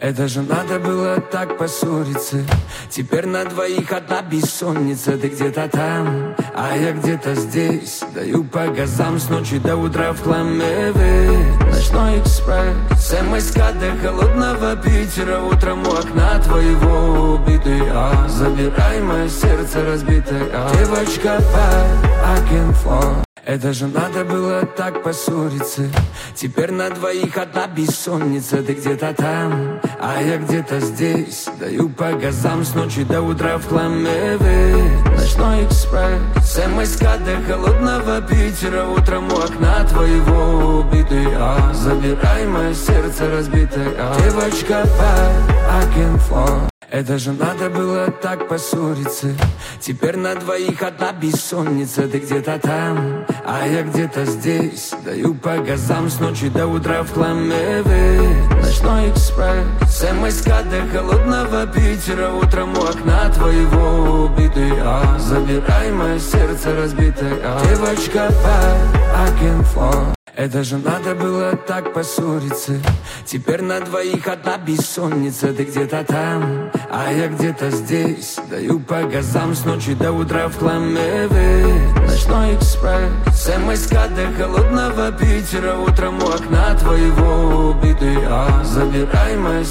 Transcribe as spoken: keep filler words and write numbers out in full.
Это же надо было так поссориться. Теперь на двоих одна бессонница. Ты где-то там, а я где-то здесь. Даю по газам с ночи до утра в хламе весь. Ночной экспресс, МСК до холодного Питера. Утром у окна твоего убитый а забирай мое сердце разбитое а. Девочка по Агентфлор. Это же надо было так поссориться. Теперь на двоих одна бессонница. Ты где-то там, а я где-то здесь. Даю по газам с ночи до утра в хламе весь. Ночной экспресс, МСК до холодного Питера. Утром у окна твоего убитый а забирай мое сердце разбитое а. Девочка по Агентфлор. Это же надо было так поссориться. Теперь на двоих одна бессонница. Ты где-то там, а я где-то здесь. Даю по газам с ночи до утра в хламе весь. Ночной экспресс, МСК до холодного Питера. Утром у окна твоего убитый а забирай мое сердце разбитое а. Девочка по Агентфлор. Это же надо было так поссориться. Теперь на двоих одна бессонница. Ты где-то там, а я где-то здесь. Даю по газам с ночи до утра в хламе весь. Ночной экспресс, МСК до холодного Питера. Утром у окна твоего убитый а забирай мое